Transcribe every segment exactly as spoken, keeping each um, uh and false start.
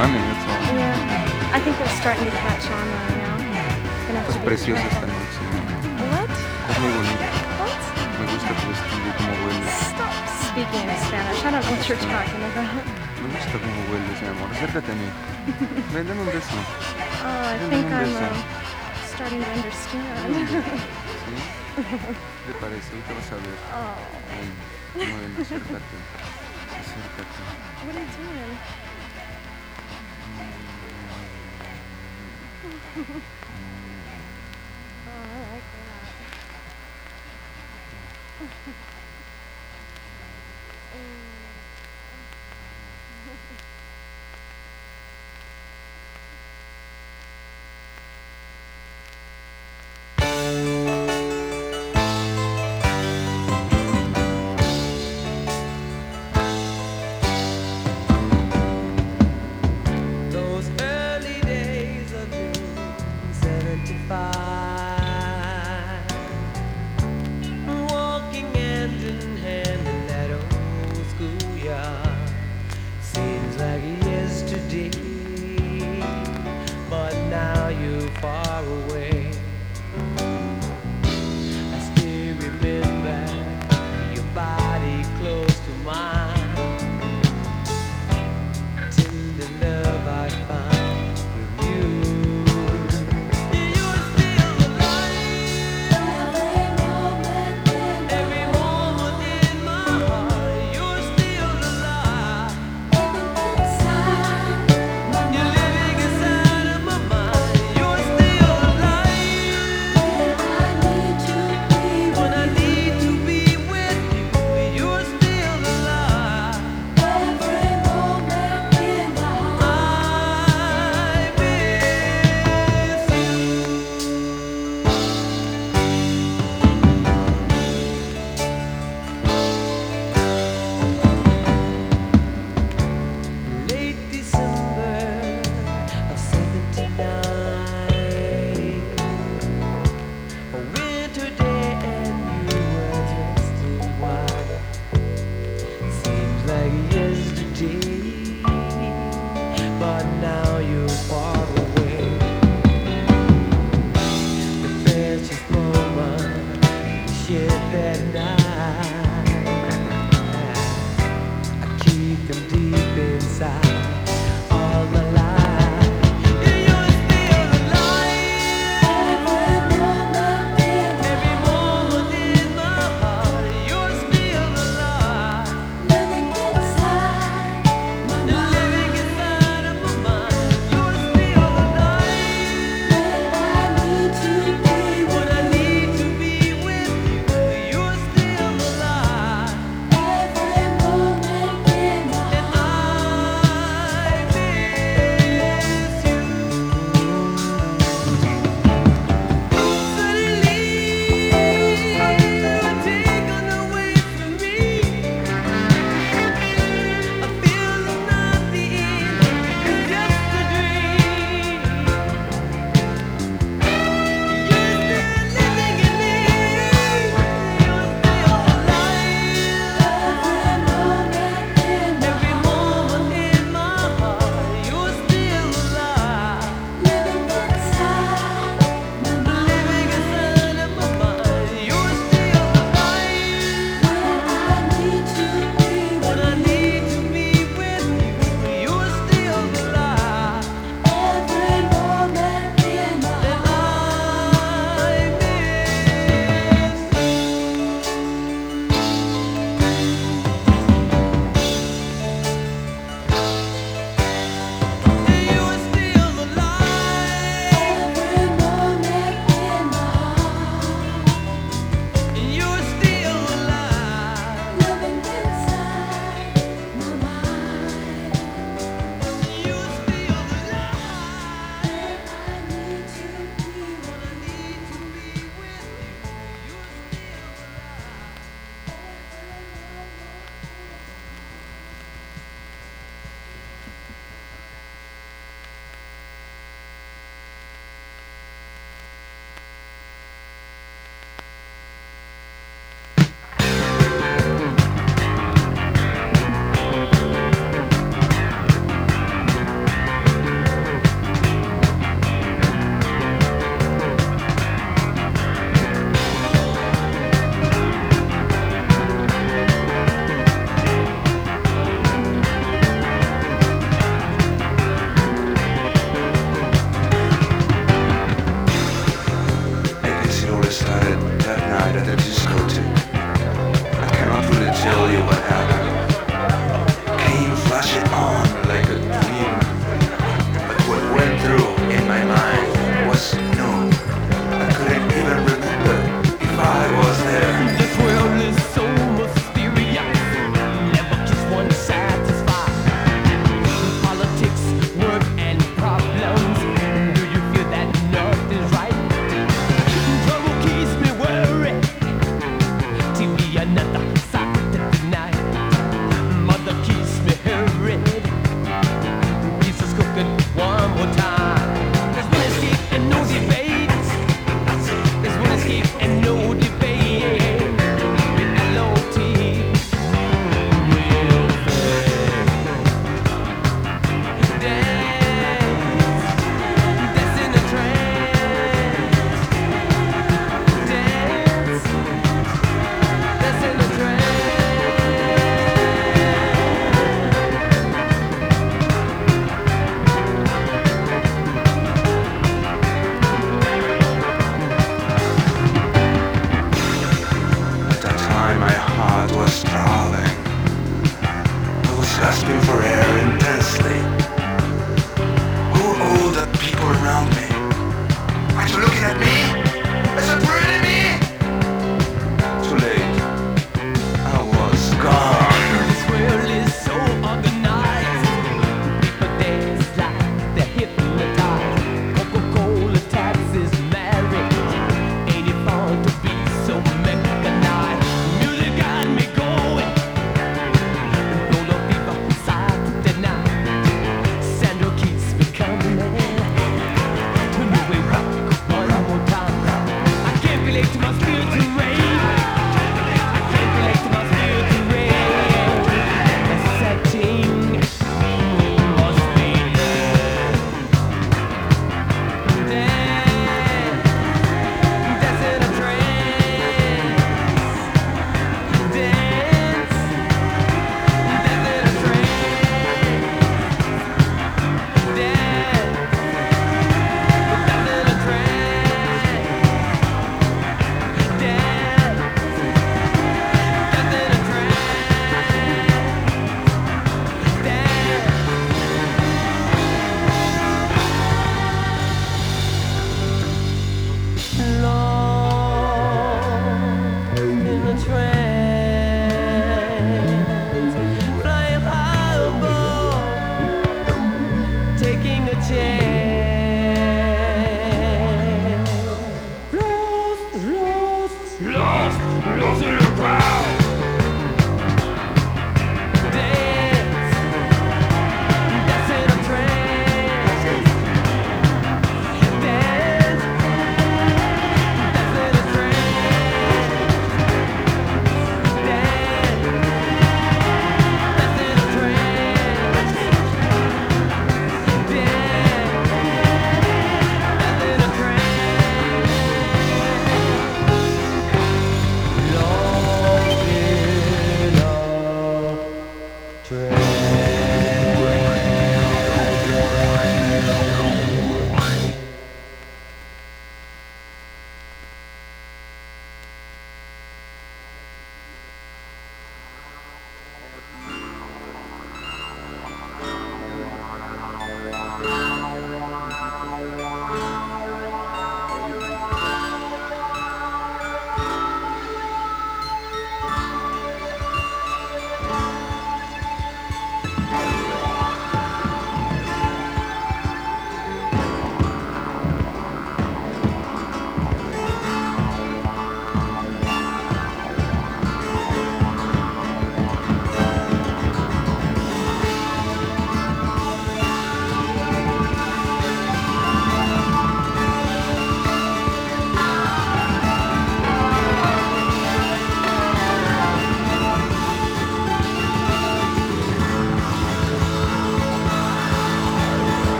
running, that's all. Yeah. I think they're starting to catch on though, you know. Gonna have Estás to be preciosa esta careful. noche. What? Estás muy bonita. What? Me gusta tu vestido y cómo hueles. Stop speaking in Spanish. I don't know what you're talking about. Me gusta cómo hueles, mi amor. Acércate a mí. Ven, dame un beso. Oh, I Ven, think dame un I'm beso. uh, starting to understand. ¿Sí? ¿Qué te parece? Ahorita vas a ver. Oh, Ven, ven, acércate. Acércate. what are you doing? Oh, I like that. Those early days of June seventy-five, walking hand in hand in that old schoolyard, seems like yesterday, but now you're far away. I still remember your body close to mine. The love I find with you. You're still alive. Every moment in my heart, you're still alive. You're living inside of my mind. You're still alive.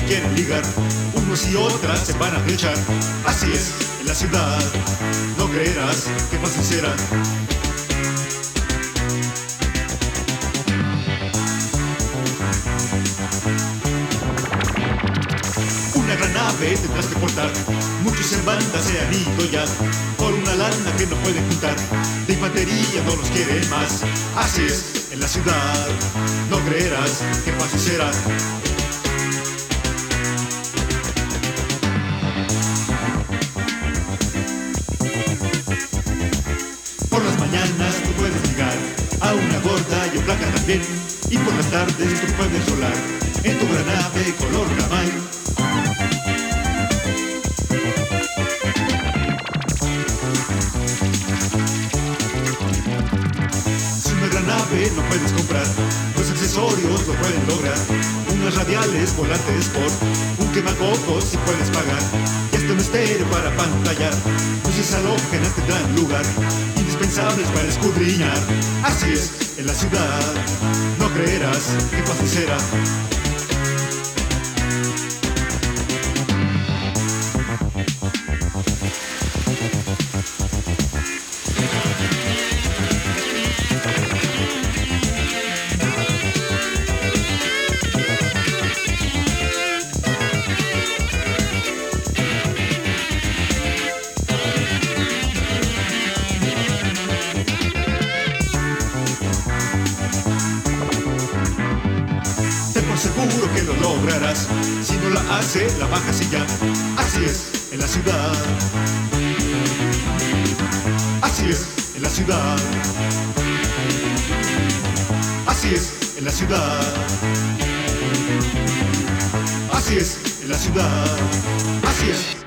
quieren ligar, unos y otras se van a flechar. Así es, en la ciudad, no creerás que más sincera. Una gran nave tendrás que portar, muchos en banda se han ido ya, por una lana que no pueden juntar, de infantería no los quieren más. Así es, en la ciudad, no creerás que fácil será. Por las mañanas tú puedes ligar a una gorda y a flaca también, y por las tardes tú puedes volar en tu gran nave color camal. Si una gran nave no puedes comprar, los accesorios lo pueden lograr. Unas radiales, volantes por un quemacocos si puedes pagar. Y hasta un estéreo para pantallar. Luces halógenas tendrán lugar, indispensables para escudriñar. Así es, en la ciudad, no creerás que fácil será. Seguro que lo lograrás, si no la hace, la bajas y ya. Así es, en la ciudad. Así es, en la ciudad. Así es, en la ciudad. Así es, en la ciudad. Así es.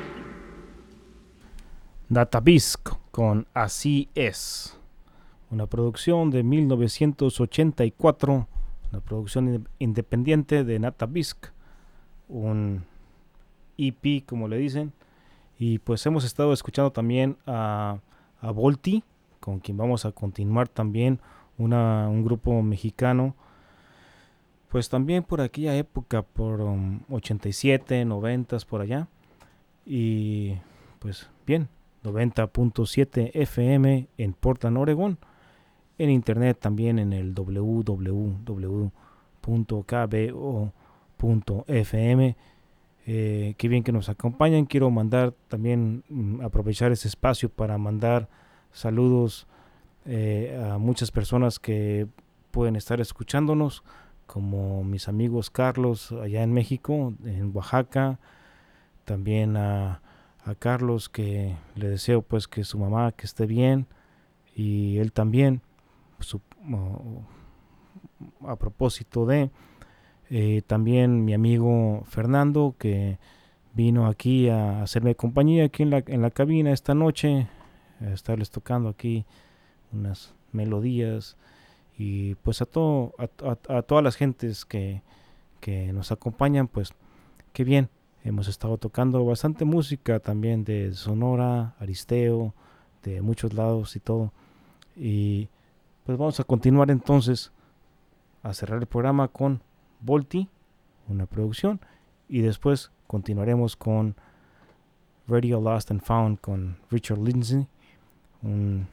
Databisc con Así es, una producción de mil novecientos ochenta y cuatro. Una producción independiente de Databisc, un E P como le dicen. Y pues hemos estado escuchando también a, a Volti, con quien vamos a continuar también, una, un grupo mexicano, pues también por aquella época, por um, ochenta y siete, noventa, por allá. Y pues bien, noventa punto siete F M en Portland, Oregón. En internet también en el doble u doble u doble u punto k b o punto f m. Eh, qué bien que nos acompañan. Quiero mandar también, mm, aprovechar ese espacio para mandar saludos eh, a muchas personas que pueden estar escuchándonos, como mis amigos Carlos allá en México, en Oaxaca. También a, a Carlos, que le deseo pues que su mamá que esté bien, y él también. Su, uh, a propósito de eh, también mi amigo Fernando, que vino aquí a hacerme compañía aquí en la, en la cabina esta noche, a estarles tocando aquí unas melodías, y pues a todo a, a, a todas las gentes que, que nos acompañan, pues qué bien. Hemos estado tocando bastante música también de Sonora, Aristeo, de muchos lados y todo. Y pues vamos a continuar entonces a cerrar el programa con Volti, una producción, y después continuaremos con Radio Lost and Found con Richard Lindsay, un,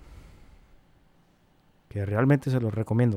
que realmente se los recomiendo.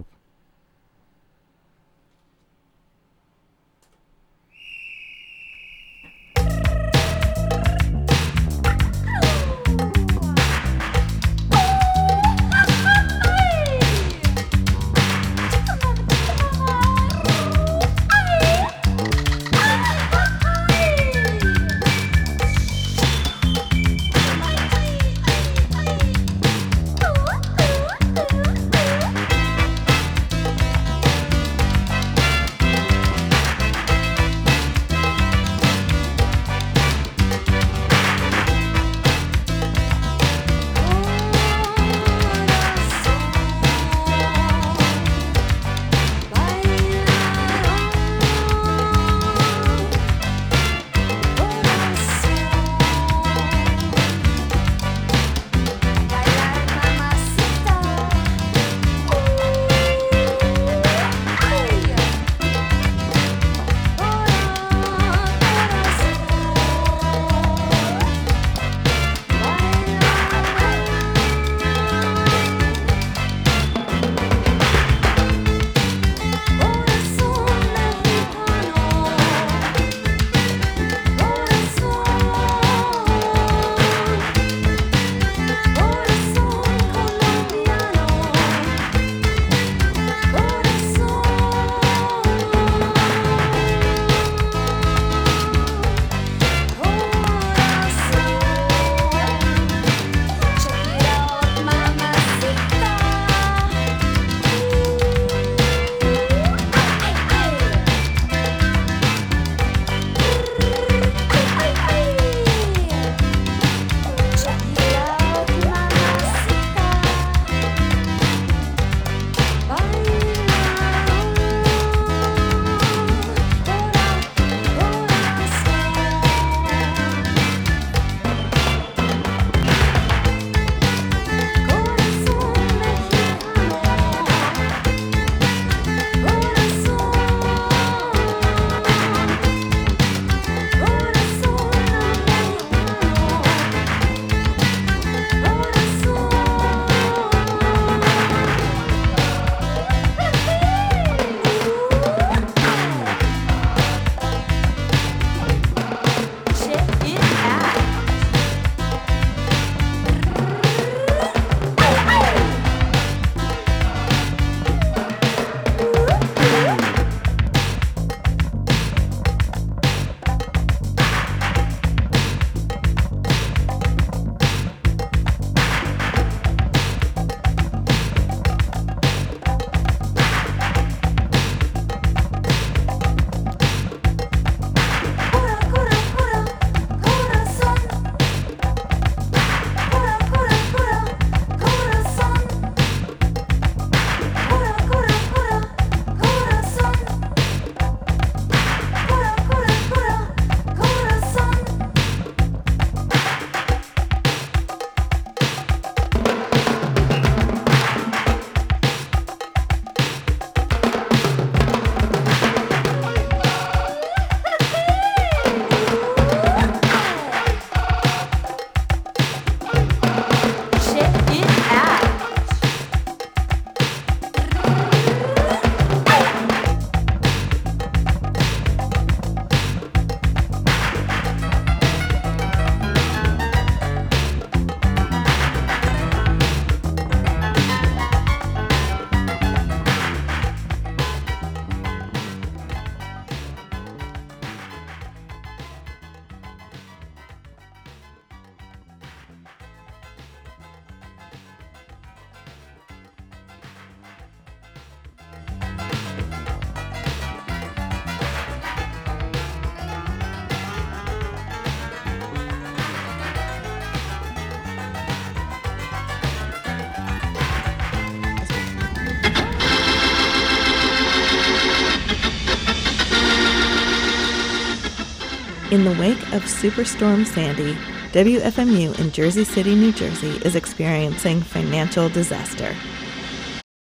In the wake of Superstorm Sandy, W F M U in Jersey City, New Jersey is experiencing financial disaster.